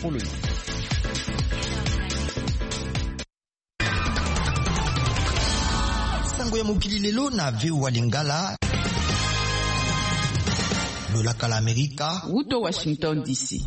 pour le nom. Sango ya mokili lelo na VOA Lingala lolaka la Amerika Wuto Washington DC.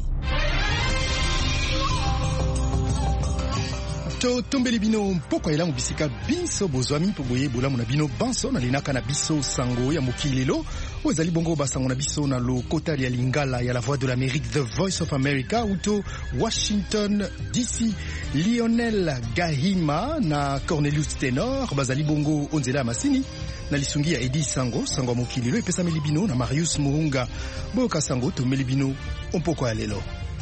Tombeli bino mpoko ela mobisika biso bozwami mpo boye bolamu na bino banso na linaka na biso sango ya mokili lelo ozali bongo basango na biso na lokota ya Lingala ya la Voix de l'Amérique, The Voice of America, Wuto Washington DC. Lionel Gahima na Cornelius Tenor bazali bongo onzela masini na lisungi ya Edi Sango sango ya mokili lelo epesa melibino na Marius Muhunga boka sango to melibino mpoko ya lelo.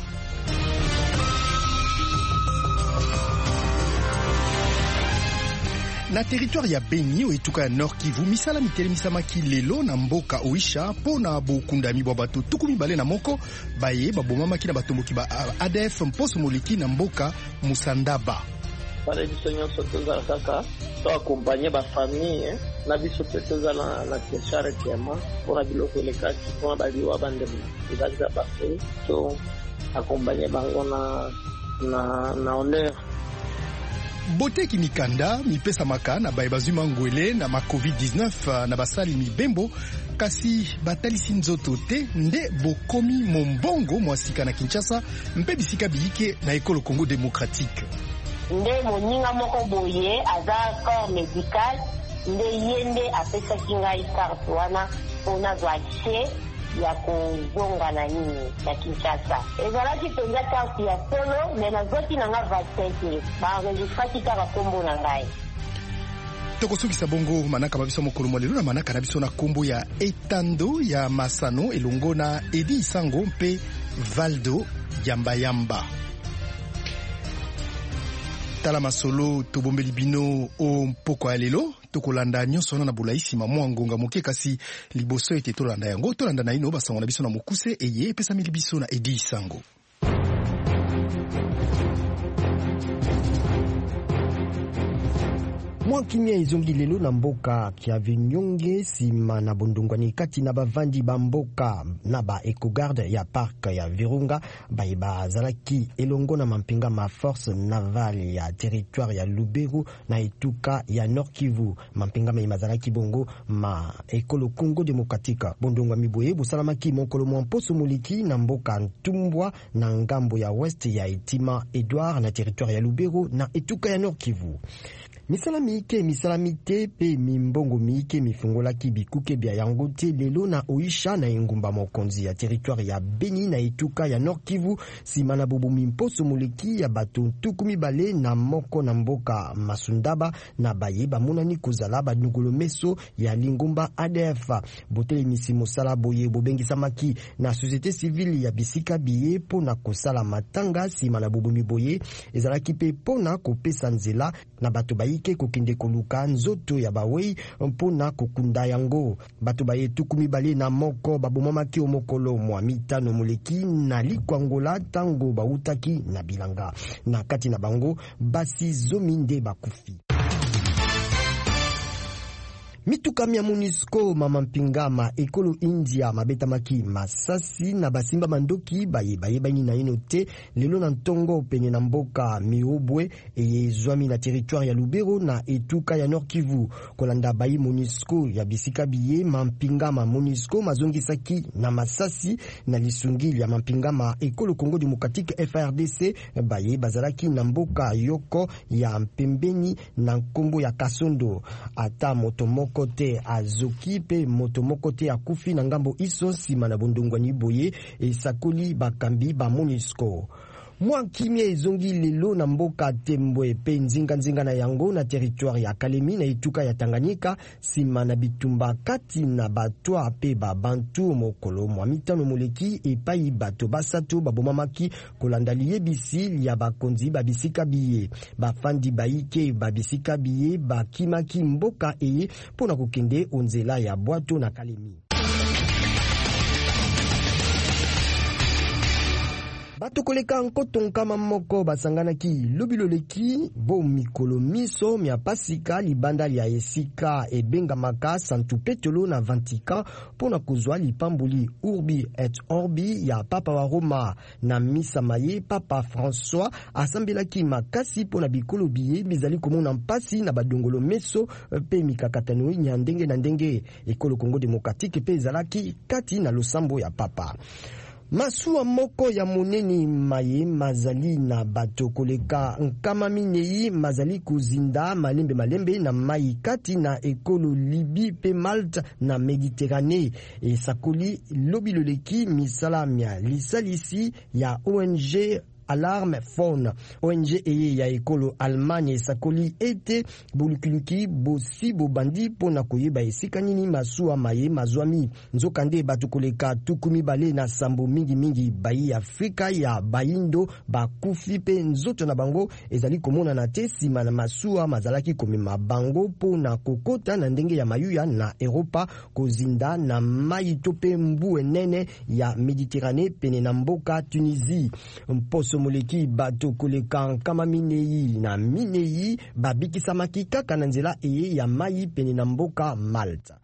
Na territoire ya Beni o etuka ya Nord Kivu misala mitelemisama lelo na mboka oisha pona bokundami bwa bato tukumi bale na moko baye babomamaki na batomboki ba ADF mposo moleki na mboka Musandaba. Pale biso nyonso tozala kaka to akompanye bafamille na biso pe tozala na keshare kiama mpona biloko elekaki mpona baliwa bandemo ezaza bafe to akompanye bango na honneur. Boteki mikanda mipesa maka na baye bazwima ngwele na ma COVID-19 na basali mibembo kasi batalisi nzoto te nde bokomi mombongo mwasika na Kinshasa mpe bisika biyike na ekolo Congo démocratique. Nde moninga moko boye aza corps médical nde yende apesaki ngai carte wana mpona zwa accès ya kozonga na nini ya Kinshasa. Ezalaki mpenza carte ya solo me nazwaki na nga vaccin te baenregistraki kaka kombo na ngai. Tokosukisa bongo manaka mabiso mokolo mwa lelo na manaka na biso na kombo ya Etando ya Masano elongo na Edi Sango mpe Valdo Yamba. Tala masolo tobombeli bino o mpoko ya lelo tokolanda nyonso na bulaisi mwa ngonga moke kasi liboso ete tolanda yango tolanda na ino basango na biso na mokuse eye epesa mili biso na Edi Sango. Mwa kimia ezongi lelo na mboka kia vinyonge sima na bondongwani kati na bavandi ba mboka na ba ecogarde ya park ya Virunga ba zalaki elongo na mampinga ma force navale ya territoire ya Lubero na etuka ya Nord Kivu mampinga ma zalaki bongo ma ekolo Congo démocratique bondongwa miboye busalamaki mokolo mposo moliki na mboka Ntumbwa na ngambo ya west ya Etima Edouard na territoire ya Lubero na etuka ya Nord Kivu. Misalamite pe mimbongo miike mifungolaki bikuke bya yango te lelo na oisha na engumba mokonzi ya territoire ya Beni na etuka ya Nord Kivu sima na bobo mimposo moleki ya bato tukumi bale na moko na mboka Masundaba na baye bamonani kozala banugolo meso ya lingumba ADF botele misimo sala boye bobengisamaki na société civile ya bisika biye pona kosala matanga sima na bobo miboye ezalaki pe pona kopesa nzela na bato baike kokende koluka nzoto ya bawei mpona kokunda yango bato baye tukumi bale na moko babomamaki omokolo mwa mitano moleki na likwangola tango bautaki na bilanga na kati na bango basi zomi nde bakufi. Mitukami ya MONUSCO mama mpingama ekolo India mabetamaki masasi na basimba mandoki baye bani na ino te lelo na ntongo pene na mboka Miobwe ezwami na territoire ya Lubero na etuka ya Nord Kivu kolanda bayi MONUSCO ya bisika biye mampingama MONUSCO mazongisaki na masasi na lisungili ya mampingama ekolo Congo démocratique FRDC baye bazalaki na mboka yoko ya mpembeni na nkombo ya Kasondo ata motomoko kote azoki pe motomoko te akufi na ngambo iso sima na bondongwani boye esakoli bakambi ba MONUSCO. Mwa kimia ezongi lelo na mboka Tembwe pe nzinga na yango na territoire ya Kalemi na etuka ya Tanganyika sima na bitumba kati na batwa pe babantu mokolo mwa mitano moleki epai bato basatu babomamaki kolanda liyebisi ya bakonzi babisika biye bafandi baike babisika biye bakimaki mboka eye pona kokende onzela ya bwato na Kalemi. Bato koleka nkoto nkama moko basanganaki lobiloleki bo mikolo miso mia pasika libanda lia esika ebengamaka Santu Petolo na Vatican pona kuzwa lipambuli Urbi et Orbi ya Papa wa Roma na misa maye Papa François asambelaki makasi pona bikolo biye bizali komona mpasi na badongolo meso pe mikakatano nya ndenge na ndenge ekolo Congo Démocratique pe ezalaki kati na losambo ya Papa. Masuwa moko ya moneni maye mazali na bato koleka nkama minei mazali kuzinda malembe na mai kati na ekolo Libi pe Malte na Mediterranee esakoli lobiloleki misala mia lisalisi ya ONG Alarme Phone ONG eye ya ekolo Allemagne sakoli ete bulukiluki bosi bobandi pona koyeba esika nini masuwa maye mazwami nzokande bato koleka tukumi bale na sambo mingi bayi Afrika ya bayindo bakufi pe nzoto na bango ezali komona na te sima na masuwa mazalaki komema bango pona kokota na ndenge ya mayuya na Europa kozinda na mai tope mbu enene ya Mediterranee pene na mboka Tunisie mposo moleki bato koleka kama minei na minei babikisamaki kaka na nzela eye ya mai pene na mboka Malta.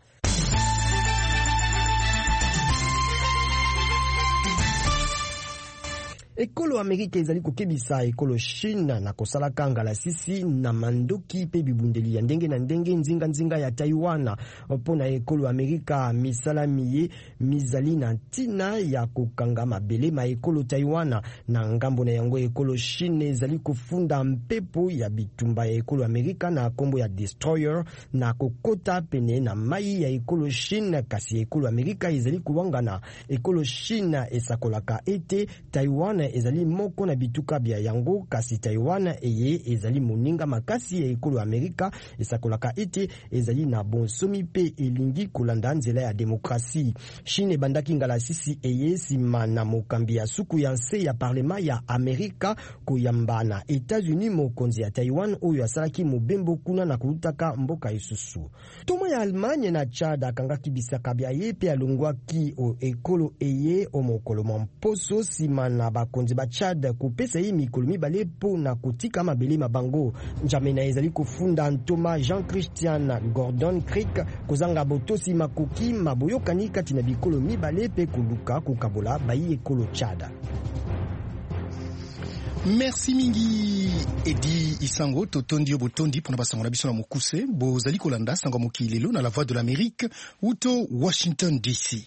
Ekolo Amerika ezali kokebisa ekolo Chine na kosala kangala sisi na mandoki pe bibundeli ya ndenge na ndenge nzinga ya Taiwan pona ekolo Amerika misala miye mizali na ntina ya kokanga mabele ma ekolo Taiwan na ngambo na yango ekolo Chine ezali kofunda mpepo ya bitumba ya ekolo Amerika na kombo ya destroyer na kokota pene na mai ya ekolo Chine kasi ekolo Amerika ezali kuwangana ekolo Chine esakolaka ete Taiwan ezali moko na bituka bya yango kasi Taiwan eye ezali moninga makasi ya ekolo Amerika esakolaka ete ezali na bonsomi pe elingi kolanda nzela ya demokrasi. Chine bandaki ngala sisi eye sima na mokambi ya suku ya nse ya parlema ya Amerika koyamba na Etats-Unis mokonzi ya Taiwan oyo asalaki mobembo kuna na kulutaka mboka isusu. Toma ya Allemagne na Chad akangaki bisaka bya ye pe alongwaki o ekolo eye o mokolo mposo sima na bakonzi ba Chad kupesa yi mikolo mibale po na kutika mabele mabango. Njamena ezali kufunda Ntoma Jean-Christian Gordon Creek kozanga botosi makoki maboyokani kati na bikolo mibale pe kuluka kukabola bayi ekolo Chad. Merci mingi Edi Isango totondi obotondi pona basango na biso na mokuse bozali kolanda sango mokilelo na la voix de l'Amérique uto Washington DC.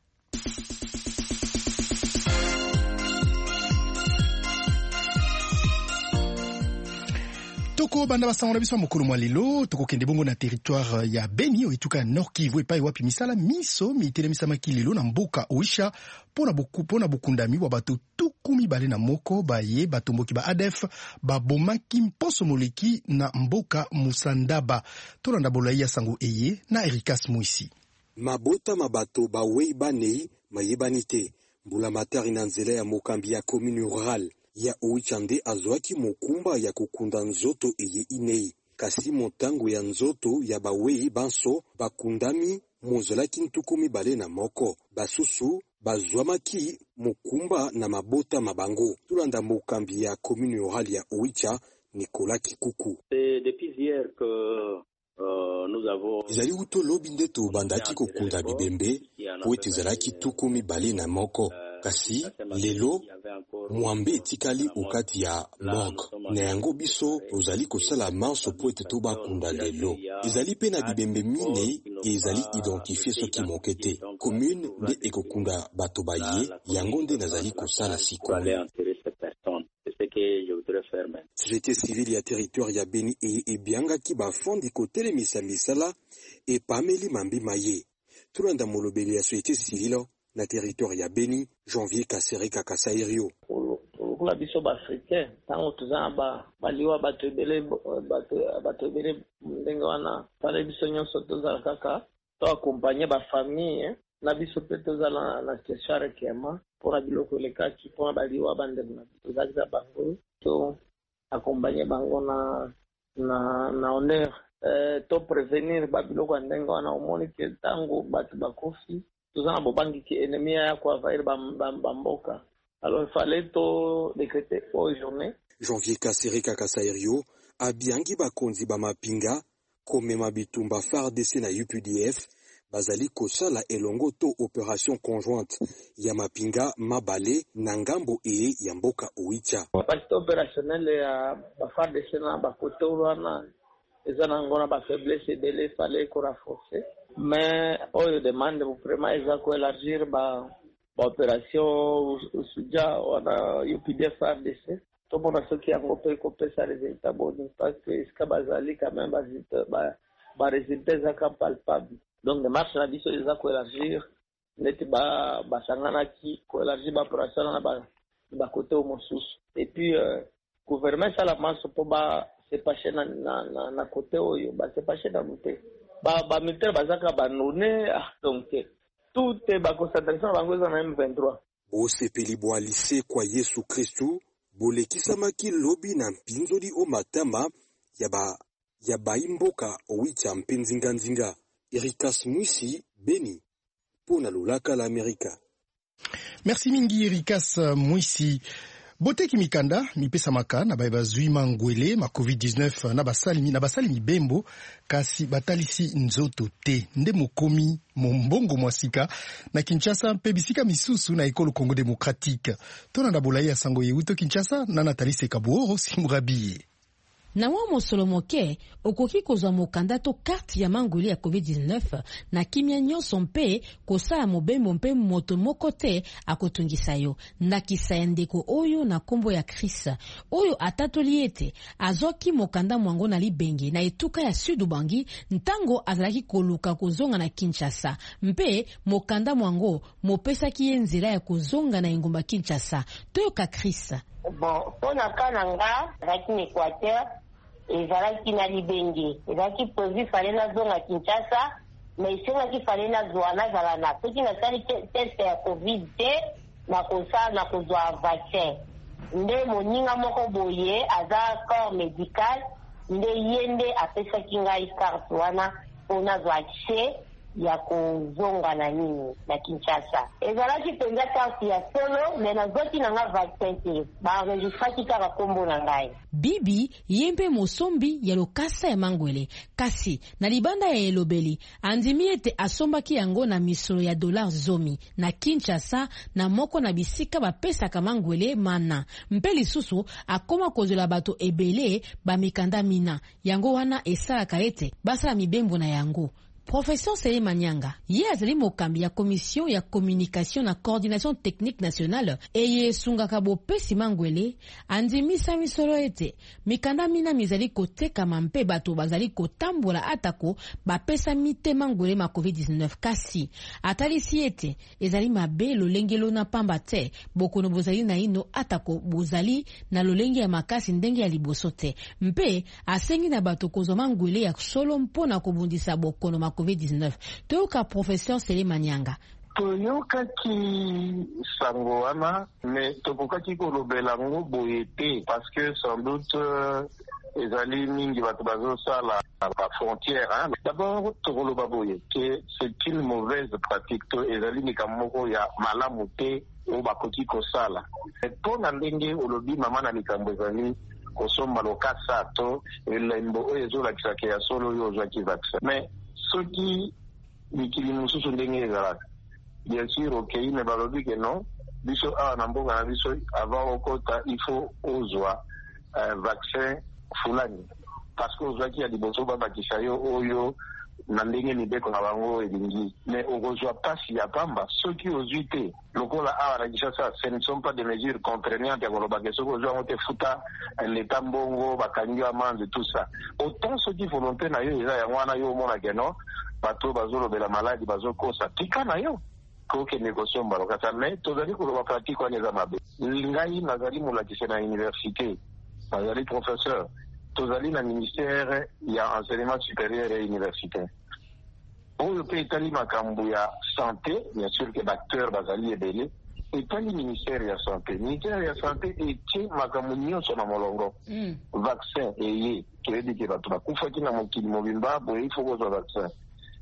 Toko banda basango na biso mokolo mwa lelo toko kende bongo na territoire ya Beni oituka Nord Kivu epai wapi misala miso mitelemisa makilelo na mboka Oisha pona bokundami wa bato tukumi bale na moko baye batomboki ba ADF babomaki mposo moleki na mboka Musandaba tolanda bolai ya sango eye na Erikas Muisi. Mabota mabato bawei banei mayebanite mbula matari na nzela ya mokambi ya commune rurale ya Oichande azwaki mokumba ya kukunda nzoto eye inei kasi motango ya nzoto ya bawei banso bakundami mozolaki ntukumi bale na moko basusu bazwamaki mokumba na mabota mabango tulanda mokambi ya commune rurale ya Oicha Nicolas Kikuku. Depuis hier que nous avons ezali uto lobi nde tobandaki kokunda bibembe po ete ezalaki tukumi bale na moko kasi lelo mwambe etikali okati ya morgue na yango biso ozali kosala manso po ete tobakunda lelo ezali pe na bibembe mine ezali identifie soki moke te commune nde ekokunda bato baye yango nde nazali kosala sikoyo. Société civile ya territoire ya Beni ebiangaki bafondi kotelemisa misala epameli mambi maye tulanda molobeli ya société civile na territoire ya Beni Janvier Kasereka Kasairio. Kula biso ba africain tango tuzana baliwa bato ebele ndenge wana pale biso nyonso tozala kaka to accompagner ba famille na biso pe tozala na keshare kema pona biloko lekaki pona baliwa bande na tozaliza bango to accompagner bango na honneur to prévenir ba biloko ndenge wana omoni ke tango bato bakofi tozana bobangi ki enemi ya kwa vaire bamboka Alors il fallait tout décréter aux journées. Janvier Kasereka Kasairio abiangi bakonzi ba mapinga komema bitumba FARDC na UPDF bazali kosala elongo to opération conjointe ya mapinga mabale na ngambo eye ya mboka Oicha. Capacité opérationnelle ya FARDC na bakote wana ezana ngona ba faiblesse de fallait qu'on renforcer. Mais on demande vraiment eza ko élargir ba opération usuja wana UPDF FARDC. Tout le monde a ce qui a coupé sa résultat bon parce que iska bazali quand même ba résultats ça palpable. Donc les marches na biso eza ko élargir neti ba sangana ki ko élargir ba opération na ba côté au mosusu. Et puis gouvernement ça la marche pour ba se passer na côté oyo ba se passer na muté. Ba militaire bazaka ba none donc tout est ba concentration bango za na M23. Osepeli bwa lycée kwa Yesu Kristu bolekisamaki lobi na mpinzoli o matama ya baimboka Oicha mpenzinganzinga. Erikas Mwisi, Beni, pona lulaka la Amerika. Merci mingi Erikas Mwisi. Bote kimikanda mipesa maka na bazui mangwele ma COVID-19 na basali mibembo kasi batalisi nzoto te nde mokomi mombongo mwasika na Kinshasa mpe bisika misusu na ekolo Congo Démocratique. Tona na bolai ya sango yeuto Kinshasa na Nathalie Sekabuoro Simurabiye. Na wa mosolo moke okoki kozwa mokanda to carte ya mangwele ya COVID-19 na kimia nyonso mpe kosala mobembo mpe moto moko te akotungisa yo na kisa ndeko oyo na kombo ya Krisa oyo atatoli ete azoki mokanda mwango na libenge na etuka ya Sud Ubangi ntango azalaki koluka kozonga na Kinshasa mpe mokanda mwango mopesaki ye nzela ya kozonga na engumba Kinshasa toyoka Krisa. Bon, pona kananga raki Equateur ezalaki na libenge ezalaki prévu fallait na zonga Kinshasa mais isengaki fallait na zwana zala na soki nasali test ya covid te na kosala na kozwa vaccin nde moninga moko boye aza corps médical nde yende apesaki ngai carte wana mpona zwa accès ya kozonga na nini na Kinshasa. Ezalaki penza carte ya solo mais nazoti nanga vaccin te baenregistraki kaka kombo na ngai. Bibi yempe mosombi ya lokasa ya mangwele kasi na libanda ya elobeli andimi ete asombaki yango na misolo ya $10 zomi na Kinshasa na moko na bisika bapesaka mangwele mana mpe lisusu akoma kozola bato ebele bamikanda mina yango wana esalaka ete basala mibembo na yango. Professeur Sele Manyanga, ye azali mokambi ya commission ya communication na coordination technique nationale eye sungaka bopesi mangwele andimisa misolo ete mikanda mina mizali koteka mampe bato bazali kotambola atako bapesa mite mangwele ma COVID-19 kasi atalisi ete ezali mabe lolenge lona pamba te bokono bozali na ino atako bozali na lolenge ya makasi ndenge ya liboso te mpe asengi na bato kozwa mangwele ya solo mpona kobundisa bokono COVID-19. Toyoka professeur Sele Manyanga. Toyokaki sango wana mais tokokaki kolobela ngo boye te parce que sans doute ezali mingi bato bazosala la frontière. D'abord tokoloba boye que c'est une mauvaise pratique to ezali likamoko ya malamu te o bakoki kosala. Mpona ndenge olobi mama na likambo ezali kosomba lokasa to elembo oyo ezolakisaka ya solo oyo ozwaki vaccin mais soki mikili mosusu ndenge ezalaka bien sûr okei me balobi ke non biso awa na mboka na biso avant okota il faut ozwa vaccin fulani parce que ozwaki ya liboso babakisa yo oyo na ndenge mibeko na bango elingi mais okozwa pasi ya pamba soki ozwi te lokola awa na Kinshasa ce ne sont pas des mesures contraignantes ya kolobaka soki ozwa ngo te futa leta mbongo bakangi amande tout ça autant soki volonté na yo eza yango wana yo omonake no bato bazolobela maladi bazokosa tika na yo kokende kosomba lokasa mais tozali koloba pratique wana eza mabe. Ngai nazali molakisi na université nazali professeur tozali na ministère ya enseignement supérieur et universitaire oyo pe etali makambo ya santé bien sûr que d'acteurs bazali ebele etali ministère ya santé etie makambo nyonso na molongo vaccin eye toyebi ke bato bakufaki na mokili mobimba boye ifo kozwa vaccin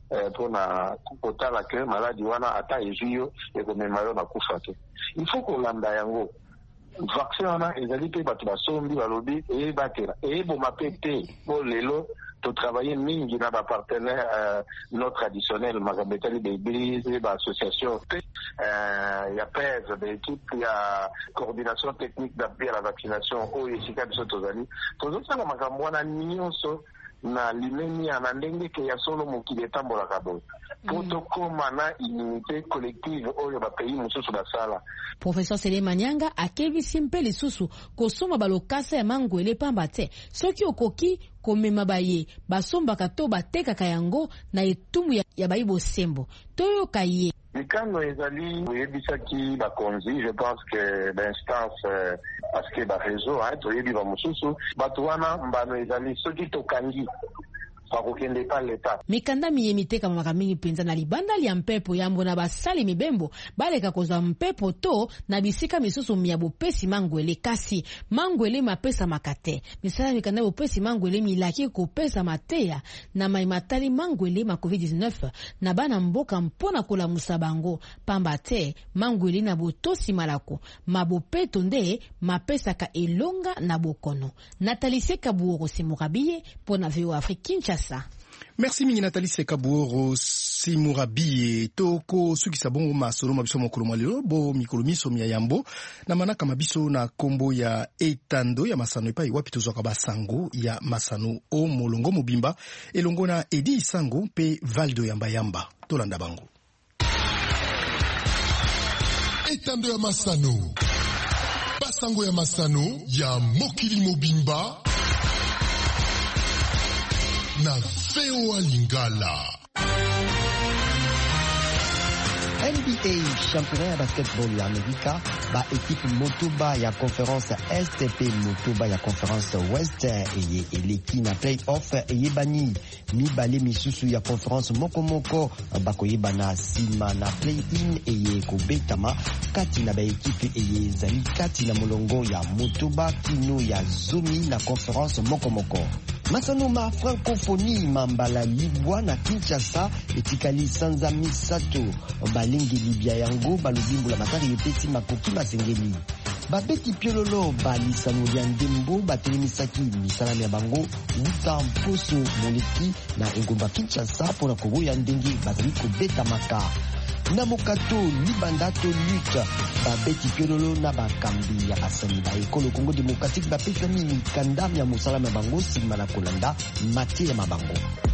pour na kotala ke maladi wana ata ezio et que même na kufa te. Il faut qu'on landa yango. Vaccin wana ezali pe bato basombi balobi e batela e bo mapete bo lelo to travailler mingi na ba partenaire non traditionnel magabetali de brise ba association ya PES de équipe ya coordination technique d'appui à la vaccination o esika biso tozali tozosala makambo wana nyonso na limeni ya na ndenge ke ya solo mokili etambolaka boye po tokóma na immunité collective oyo bapays mosusu basala. Professeur Sele Manyanga akebisi mpe lisusu kosomba balokasa ya mangwele pamba te soki okoki komema baye basombaka to batekaka yango na etumbu ya bayi bosembo toyoka ye mikano ezali oyebisaki bakonzi. Je pense que l'instance parce que bareseau toyebi bamosusu bato wana mbano ezali soki tokangi bakokende pa leta mikanda miyemiteka mwaka mingi penza na libanda lia mpepo yambo na basali mibembo baleka kozwa mpepo to na bisika misusu ya bopesi mangwele kasi mangwele mapesa makate misala mikanda bopesi mangwele milaki kopesa mateya na maimatali mangwele ma COVID-19 na bana mboka mpona kola musabango pamba te mangwele na botosi malako mabopeto nde mapesa ka elonga na bokono. Nathalie Sekabuoro Simurabiye pona VOA Afrique. Merci mingi Nathalie Sekabuoro Simurabiye toko sukisa bongo masolo mabiso mokolo mwalelo bo mikolo miso mia yambo na manaka mabiso na kombo ya etando ya masano epai wapi tozwaka basango ya masano o molongo mobimba elongo na Edi Isango pe Valdo Yamba Yamba tolanda bango. Etando ya masano basango ya masano ya mokili mobimba na VOA Lingala. NBA championnat ya basketball ya Amerika ba equipe motoba ya conference STP motoba ya conference West eye eleki na play-off eyebani mibale misusu ya conference mokomoko bakoyeba na sima na play-in eye kobetama kati na ba equipe eye zali kati na molongo ya motoba kino ya zomi na conference mokomoko. Masanoma francophonie mambala libwa na Kinshasa etikali sanza misato balingi libya yango balubimbu la matari epeti makoki masengeli babeti piololo balisano lya ndembo batelemisaki misalami ya bango uta mposo moleki na engomba Kinshasa pona koboya ndenge bazali kobeta maka na mokato libanda to lutte babeti piololo na bakambi ya basani ba ekolo Congo Démocratique bapesami mikanda ya mosalama ya bango nsima na kolanda mate ya mabango.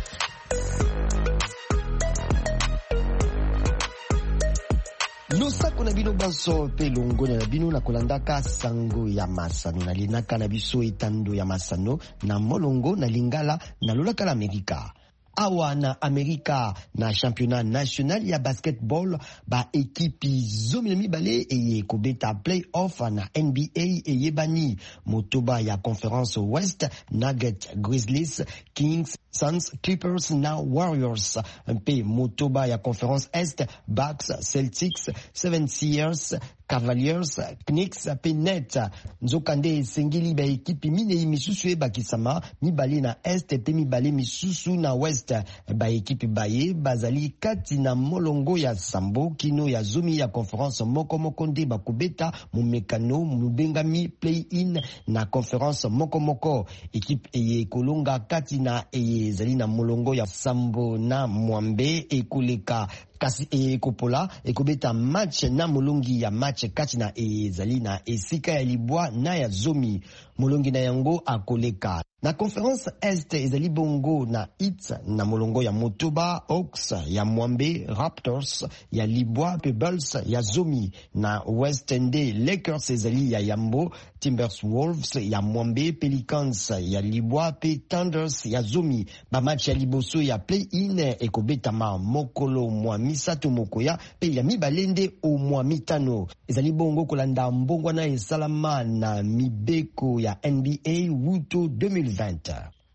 Nosako na bino banso pe longone na bino na kolandaka sango ya masano na linaka na biso etando ya masano na molongo na lingala na lolaka la Amerika. Awa na Amerika na championnat national ya basketball ba ekipi zomi na mibale eye kobeta play-off na NBA eye bani motoba ya conference West Nuggets, Grizzlies, Kings, Suns, Clippers na Warriors mpe motoba ya conference Est Bucks, Celtics, 76ers, Cavaliers, Knicks, Penet, nzokande sengili ba ekipi minei misusu ebakisama mibale na Est pe mibale misusu na West ba ekipi baye bazali kati na molongo ya sambo kino ya zomi ya conference mokomoko nde bakobeta mumekano mubengami play-in na conference mokomoko ekipe eye kolonga kati na eye zali na molongo ya sambo na mwambe ekoleka kasi ekopola ekobeta match na molongi ya match kati na ezali na esika ya libwa na ya zomi molongi na yango akoleka na conference Est ezali bongo na Heat na molongo ya motoba Hawks ya mwambe Raptors ya libwa Pebbles ya zomi na West Ende Lakers ezali ya yambo Timberwolves ya mwambe Pelicans ya libwa pe Thunders ya zomi ba match ya liboso ya play-in ekobetama mokolo mwa misato mokoya pe ya mibalende o mwa mitano ezali bongo kolanda mbongwa na esalama na mibeko ya NBA wuto 2020.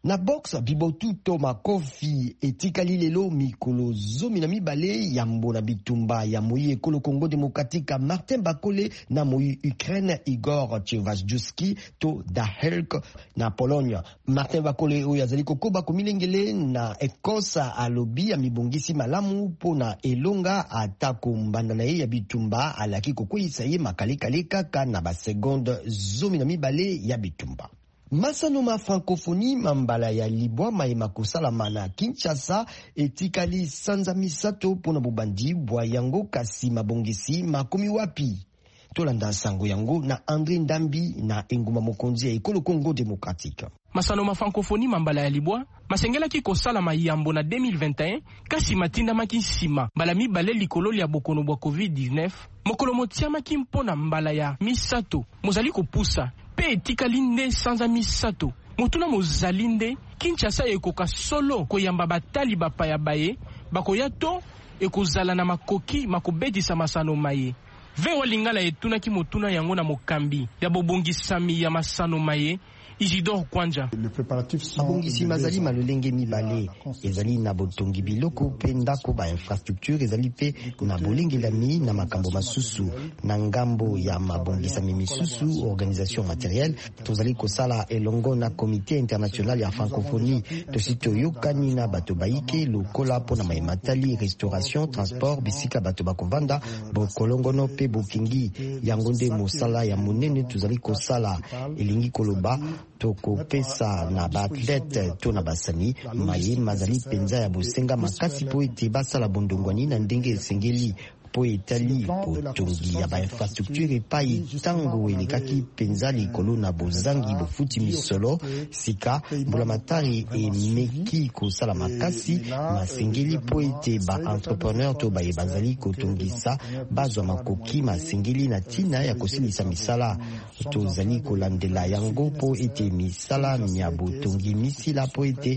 Na box Bibotu Toma Kofi etikali lelo mikolo zomi na mibale ya mbona bitumba ya moyi ekolo Congo Démocratique Martin Bakole na moyi Ukraine Igor Chevasjuski to Dahelk na Pologne. Martin Bakole oyo azali kokoba komilengele na Ekosa alobi ya mibongisi malamu pona elonga atako mbanda na ye ya bitumba alaki kokwisa ye makale kaka na ba seconde zomi na mibale ya bitumba. Masanoma francophonie mambala ya libwa maema kosalama na Kinshasa etikali sanza misato pona bobandi bwa yango kasi mabongisi makomi wapi. Tolanda sango yango na André Ndambi na enguma mokonzi ya ekolo Congo Démocratique. Masanoma francophonie mambala ya libwa masengela ki kosalama yambo na 2021 kasi matinda maki nsima mbala mibale likolo ya bokono bwa COVID-19 mokolo motiama ki mpona mbala ya misato mozali kopusa pe etikali nde sanza misato motuna mozali nde Kinshasa ekoka solo koyamba batali bapaya baye bakoya to ekozala na makoki makobetisa Masanoma ye. Vewa lingala etunaki motuna yango na mokambi ya bobongisami ya Masanoma ye Isidore Kwanja. Abongisi mazali malolenge mibale ezali na botongi biloko pe ndako ba infrastructure ezali pe na bolengelami na makambo masusu na ngambo ya mabongisa misusu organisation matérielle tozali kosala elongo na comité international ya francophonie tosito yokani na bato baike lokola pona maimatali restauration transport bisika bato bakovanda bokolongono pe bokingi yango nde mosala ya monene tozali kosala elingi koloba toko pesa na baathlete to na basani maye mazali penza ya bosenga makasi po ete basala bondongwani na ndenge esengeli po etali botongi ya bainfrastructure epai tango elekaki penza likolo na bozangi bofuti misolo sika mbulamatari emeki kosala makasi masengeli po ete ba-entrepreneur to baye bazali kotongisa bazwa makoki masengeli na tina ya kosilisa misala tozali kolandela yango po ete misala ya botongi misila po ete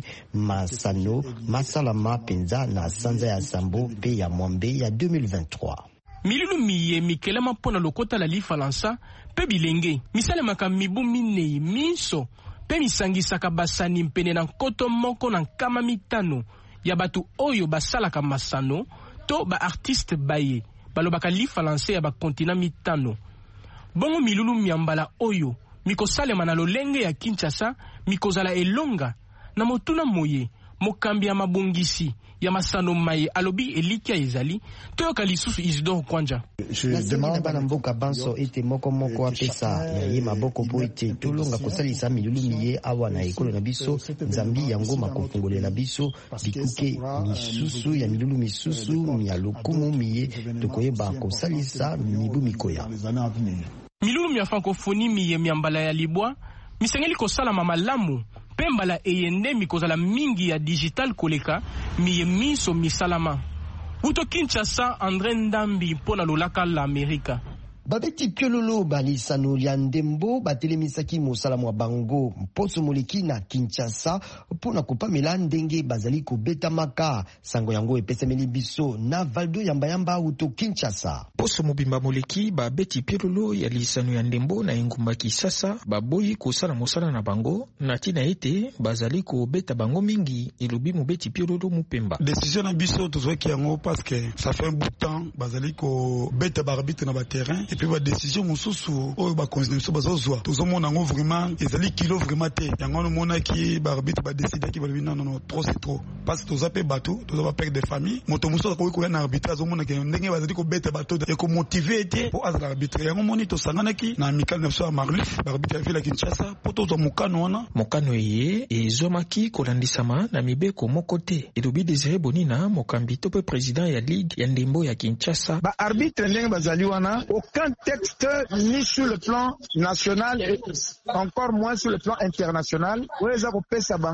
masano masalama penza na sanza ya sambo pe ya mwambe ya 2023. Milulu miye mikelema pona lokota la lifalansa pe bilenge misalemaka mibu minei miso pe misangisaka basani mpene na nkoto moko na nkama mitano ya batu oyo basalaka masano to ba artiste baye balobaka lifalansa ya bakontina mitano. Bongo milulu miambala oyo mikosalema na lolenge ya Kinshasa mikozala elonga na motuna moye mokambi ya mabongisi ya Masanoma ye alobi elikia ezali toyoka lisusu Isidore Kwanja. Nasengela bana mboka banso ete moko apesa ya ye maboko po ete tolonga kosalisa milulu miye awa na ekolo na biso nzambi yango makofungolela biso bikuke misusu ya milulu misusu ya lokumu miye tokoyeba kosalisa mibu mikoya. Milulu ya francophonie miye miambala ya libwa misengeli kosalama malamu pembala eyende mikozala mingi ya digital koleka miye miso misalama. Uto Kinshasa, André Ndambi pona lolaka la Amerika. Babeti piololo balisano ya ndembo batelemisaki mosala mwa bango mposo moleki na Kinshasa pona kopamela ndenge bazali kobeta maka sango yango epesemeli biso na Valdo Yamba uto Kinshasa. Poso mobimba moleki babeti piololo ya lisano ya ndembo na engumba Kisasa baboyi kosala mosala na bango na tina ete bazali kobeta bango mingi elobi mobeti piololo mupemba. Décision na biso tozwaki yango parce que ça fait un bout de temps bazali kobeta barbitre na ba terrain et puis ba décision mususu oyo ba constitution bazozwa tozomona ngo vraiment ezali kilo vraiment te yango no mona ki ba arbitre ba décider ki ba non trop c'est trop parce que tozape bateau tozaba perdre des familles moto mususu ko ko na arbitre azomona ke ndenge bazali ko beta bateau et ko motiver te pour az l'arbitre yango moni to sangana ki na amical na so Marlif ba arbitre ya Kinshasa po tozo mokano wana mokano ye ezomaki kolandisama na mibeko moko te elobi Désiré Bonina mokambi to pe président ya ligue ya ndembo ya Kinshasa ba arbitre ndenge bazali wana aucun texte ni sur le plan national et encore moins sur le plan international. Weza kopesa bango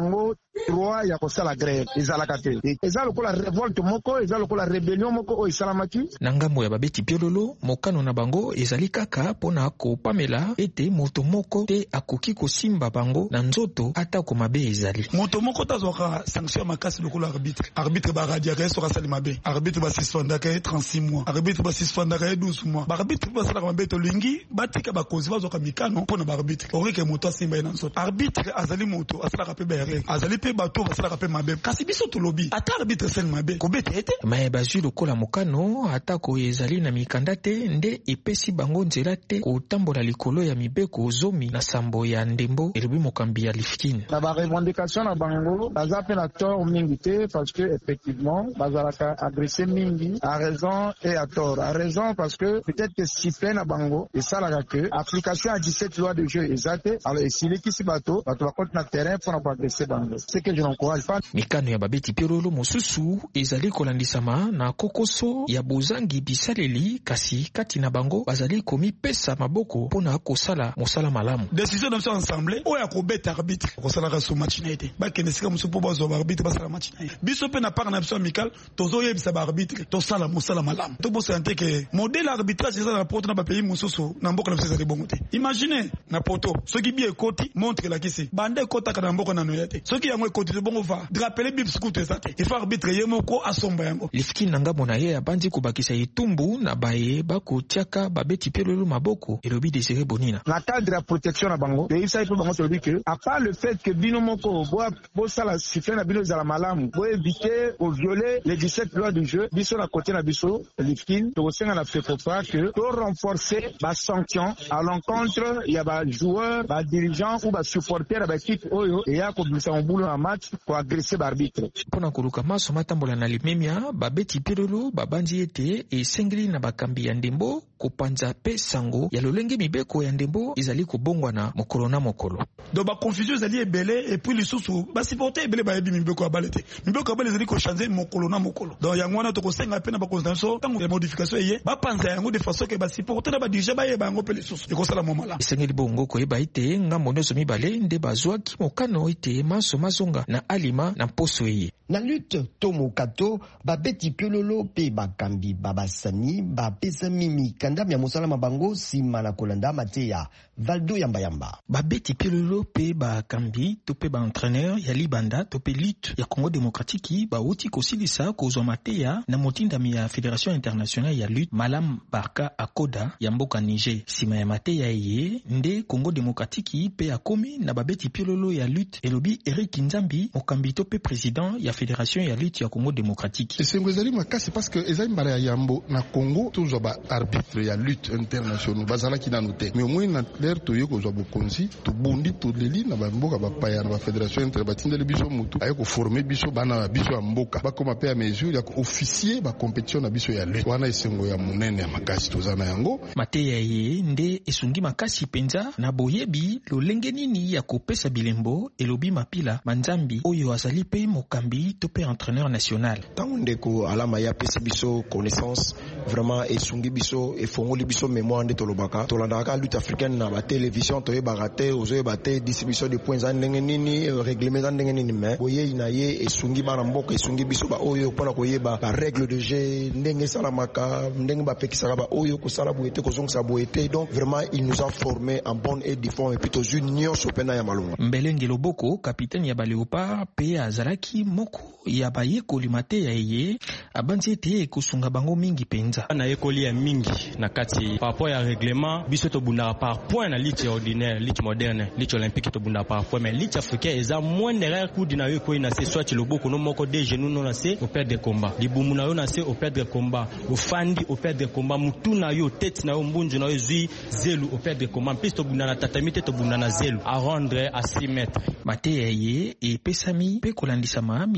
droit ya kosala grève ezalaka te. Eza lokola révolte moko, eza lokola rébellion moko oyo esalamaki. Na ngambo ya babeti piololo, mokano na bango ezali kaka pona kopamela ete moto moko te akoki kosimba bango na nzoto atako mabe ezali. Moto moko tazwaka sanction makasi lokola arbitre. Arbitre ba radiaka soka sali mabe. Arbitre ba suspendaka 36 mois. Arbitre ba suspendaka 12 mois. Ba arbitre ba sala mabe to lingi batika ba kozi bazwaka mikano pona ba arbitre. Orike moto asimba na nzoto. Arbitre azali moto asala pe ba règle. Azali pe bato basala pe mabe. Kasi biso to lobi. Ata arbitre sel mabe. Kobete ete. Maye bazwi lokola mokano atako ezali na mikanda te nde epesi bango nzela te kotambola likolo ya mibeko zomi na sambo ya ndembo elobi mokambi ya Lifkin. Na ba revendication na bango baza pe na tort mingi te parce que effectivement bazalaka agressé mingi à raison et à tort. À raison parce que peut-être que sifflet na bango et ça la que application à 17 lois de jeu exacte. Alors s'il est ici bato va compte na terrain pour ne pas agresser bango. C'est que je n'encourage pas. Mikano ya babeti piololo mosusu ezali kolandisama na kokoso ya bozangi bisaleli kasi kati na bango bazali komi pesa maboko pona kosala mosala malamu. Décision d'option ensemble oya ko bet arbitre kosala ka so match na été ba kende sika musu po bazo arbitre basala match na biso pe na par na option amical tozo yebisa ba arbitre to sala mosala malamu to bo sante que modèle arbitrage c'est na poto na ba pays mususu na mboka na biso za bongo te. Imaginez na poto soki bi ekoti montre la kisi bande kota kana mboka na noyate soki yango ekoti de bongo va rappeler bib scout ezate il faut arbitre yemoko asomba yango. Lifkin nanga mona ye abandi kubakisa itumbu na baye bako tiaka babeti piololo maboko elobi Désiré Bonina. Na cadre de la protection na bango et ça il faut bango te dire que à part le fait que bino moko bo sala siffler na bino za la malamu bo éviter ou violer les 17 lois du jeu biso na côté na biso Lifkin to senga na fait pas que to renforcer ba sanction à l'encontre il y a ba joueurs ba dirigeants ou ba supporters ba équipe oyo et ya ko bisa un boulot en match pour agresser ba arbitre. Pona koluka maso matambola na limemia babeti piololo babandi ete esengeli na bakambi ya ndembo kopanza pe sango ya lolenge mibeko ya ndembo ezali kobongwana mokolo na mokolo. Donc ba confusion ezali ebele et puis lisusu ba supporter ebele ba yebi mibeko ya balete. Mibeko ya balete ezali ko changer mokolo na mokolo. Donc yango wana to ko senga pe na ba constitution tango ya modification eye ba panza yango de façon que ba supporter na ba dirigeant ba yeba yango pe lisusu. E ko sala momala. Esengeli bongo ko yeba ite ngambo nyoso mibale nde bazwaki mokano ite maso mazonga na alima na poso eye. Na lutte tomo kato babeti piololo pe bakambi babasani bapesa mimi kanda ya mosala mabango sima na kolanda mateya Valdo Yamba. Babeti piololo pe bakambi to pe ba entraîneur ya libanda to pe lutte ya Congo démocratique ba uti kosilisa kozwa mateya na motindami ya Fédération internationale ya lutte Malam Barka Akoda ya mboka Niger. Sima ya mateya ye nde Congo démocratique pe akomi na babeti piololo ya lutte elobi Eric Nzambi mokambi to pe président ya Fédération ya lutte ya Congo démocratique. Esengo ezali makasi parce que ezali mbara ya yambo na Congo toujours ba arbitre ya lutte internationale bazala ki na noté mais au moins na l'air to yeko zo bokonzi to bundi to leli na ba mboka ba paya na ba Fédération internationale biso mutu ayeko former biso bana biso ya mboka ba koma pe ya mesure ya officier ba compétition na biso ya lutte wana esengo ya munene ya makasi tozana yango mateya ye nde esungi makasi penza na boyebi lolenge nini ya kopesa bilembo elobi mapila manzambi oyo azali pe mokambi to pe entraîneur national. Tant ndeko alama ya pesi biso connaissance vraiment esungi biso efongoli biso mémoire nde tolobaka tolandaka lutte africaine na ba télévision to yebaka ozo bate distribution de points za ndenge nini règlement za ndenge nini mais boye inaye esungi bana mboka esungi biso ba oyo pona koyeba ba règle de jeu ndenge salamaka ndenge ba pekisaka ba oyo kosala boyete kozongisa boyete donc vraiment il nous a formé en bonne et due forme et puis to junior sopena ya malunga. Mbelenge Loboko capitaine ya ba Léopard pe azalaki moko ya bayekoli mateya ye abanzi ete kusunga bango mingi penza na yekoli ya mingi na kati par rapport ya règlement biso to bunda par point na lutte ordinaire lutte moderne lutte olympique to bunda par point mais lutte africaine eza moins derrière coup dina yo ko ina se soit Loboko no moko de genoux non na se au perdre combat libumu na yo na se au perdre combat au fandi au perdre combat mutu na yo tête na yo mbunju na yo zui zelu au perdre combat piste to bunda na tatamite to bunda na zelu à rendre à 6 mètres mateya ye e pesami pe kolandisa mami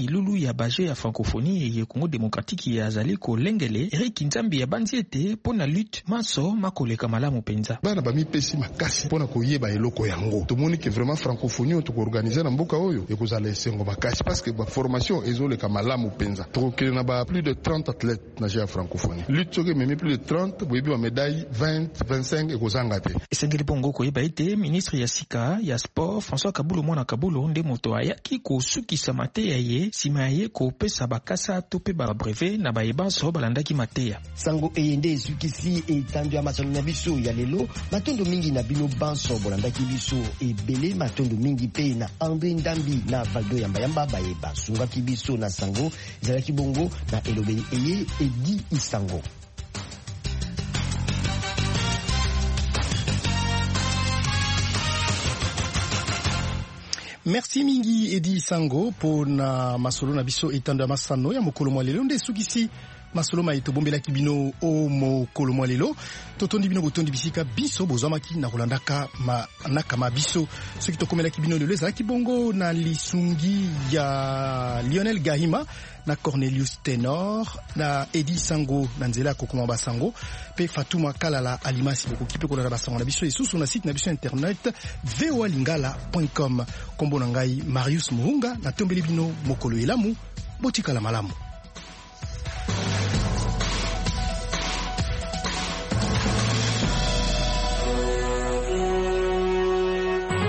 milulu ya baje ya francophonie ya Congo démocratique ya azali ko lengele Eric Nzambi ya banziete pona lutte maso makoleka malamu penza bana bami pesi makasi pona koyeba eloko yango tomoni ke vraiment francophonie to organiser na mboka oyo ekozala esengo makasi parce que ba formation ezoleka malamu penza to na ba plus de 30 athlètes na jeu francophonie lutte soki memi plus de 30 boyebi ba médaille 20 25 ekozanga te esengeli bongo koyeba ete ministre ya sika ya sport François Kabulu mwana Kabulu nde moto ayaki kosukisa mateya ye sima ye kopesa bakasa to pe ba brevet na bayebanso balandaki mateya sango eyende esukisi etando ya masano na biso ya lelo matondo mingi na bino banso bolandaki biso ebele matondo mingi pe na André Ndambi na Valdo Yamba bayeba sungaki biso na sango ezalaki bongo na elobeli eye Edi Isango. Merci mingi Edi Sango pona masolo na biso etando ya masano ya mokolo mwa lelo nde sukisi masolo ma etobombela kibino o mokolo mwa lelo totondi bino botondi bisika biso bozwamaki na kolandaka nakama biso soki tokomela kibino lelo ezalaki bongo na lisungi ya Lionel Gahima na Cornelius Tenor na Edi Sango na nzela ya kokoma basango pe Fatuma Kalala Alimasi bokoki pe kolala basango na biso esusu na site na biso internet voalingala.com kombo na ngai Marius Muhunga na tombeli bino mokolo elamu botikala malamu.